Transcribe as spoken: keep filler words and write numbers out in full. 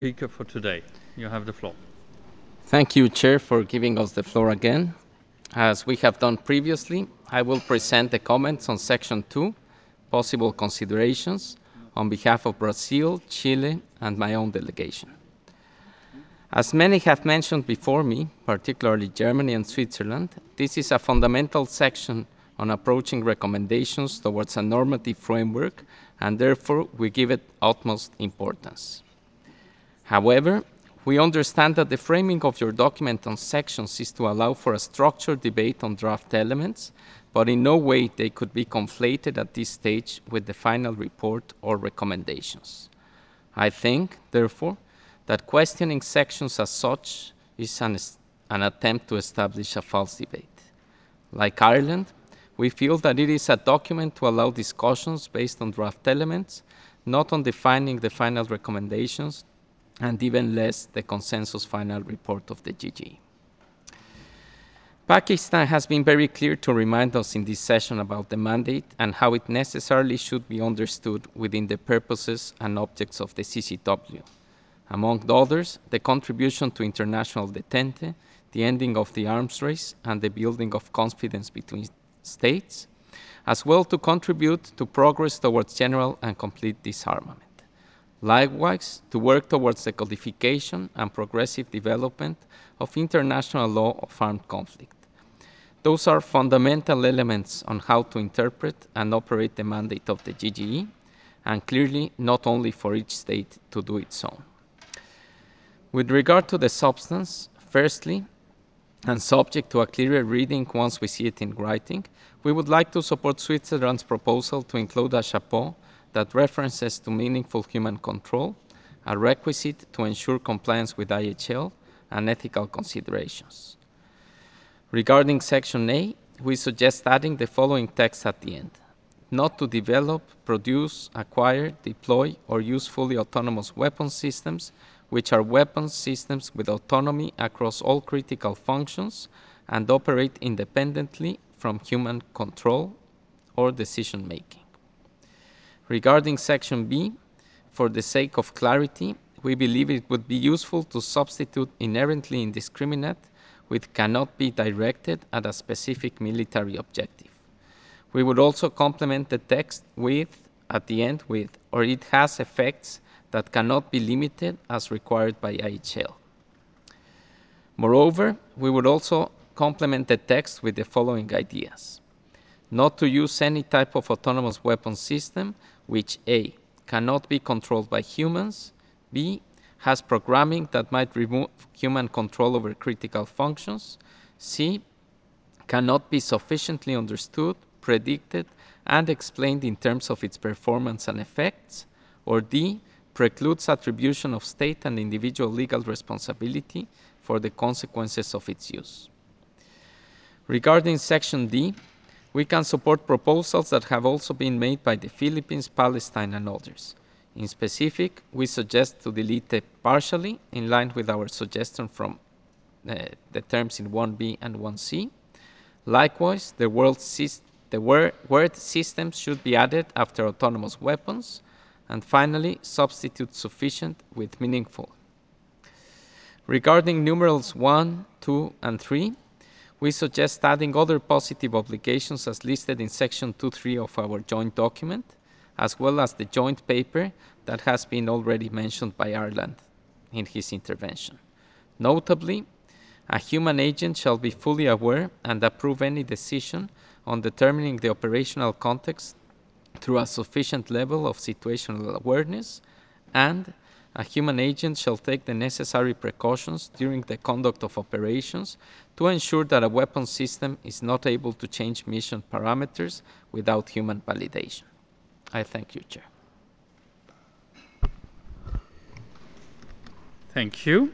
Speaker for today. You have the floor. Thank you, Chair, for giving us the floor again. As we have done previously, I will present the comments on Section two, possible considerations, on behalf of Brazil, Chile, and my own delegation. As many have mentioned before me, particularly Germany and Switzerland, this is a fundamental section on approaching recommendations towards a normative framework, and therefore we give it utmost importance. However, we understand that the framing of your document on sections is to allow for a structured debate on draft elements, but in no way they could be conflated at this stage with the final report or recommendations. I think, therefore, that questioning sections as such is an, an attempt to establish a false debate. Like Ireland, we feel that it is a document to allow discussions based on draft elements, not on defining the final recommendations, and even less the consensus final report of the G G. Pakistan has been very clear to remind us in this session about the mandate and how it necessarily should be understood within the purposes and objects of the C C W. Among others, the contribution to international detente, the ending of the arms race, and the building of confidence between states, as well to contribute to progress towards general and complete disarmament. Likewise, to work towards the codification and progressive development of international law of armed conflict. Those are fundamental elements on how to interpret and operate the mandate of the G G E, and clearly not only for each state to do its own. With regard to the substance, firstly, and subject to a clearer reading once we see it in writing, we would like to support Switzerland's proposal to include a chapeau that references to meaningful human control, a requisite to ensure compliance with I H L, and ethical considerations. Regarding Section A, we suggest adding the following text at the end: not to develop, produce, acquire, deploy, or use fully autonomous weapon systems, which are weapon systems with autonomy across all critical functions and operate independently from human control or decision making. Regarding Section B, for the sake of clarity, we believe it would be useful to substitute inherently indiscriminate with cannot be directed at a specific military objective. We would also complement the text with, at the end with, or it has effects that cannot be limited as required by I H L. Moreover, we would also complement the text with the following ideas: not to use any type of autonomous weapon system which A, cannot be controlled by humans, B, has programming that might remove human control over critical functions, C, cannot be sufficiently understood, predicted, and explained in terms of its performance and effects, or D, precludes attribution of state and individual legal responsibility for the consequences of its use. Regarding Section D, we can support proposals that have also been made by the Philippines, Palestine, and others. In specific, we suggest to delete it partially, in line with our suggestion from uh, the terms in one B and one C. Likewise, the, the word, word systems should be added after autonomous weapons. And finally, substitute sufficient with meaningful. Regarding numerals one, two, and three, we suggest adding other positive obligations as listed in Section two point three of our joint document, as well as the joint paper that has been already mentioned by Ireland in his intervention. Notably, a human agent shall be fully aware and approve any decision on determining the operational context through a sufficient level of situational awareness, and a human agent shall take the necessary precautions during the conduct of operations to ensure that a weapon system is not able to change mission parameters without human validation. I thank you, Chair. Thank you.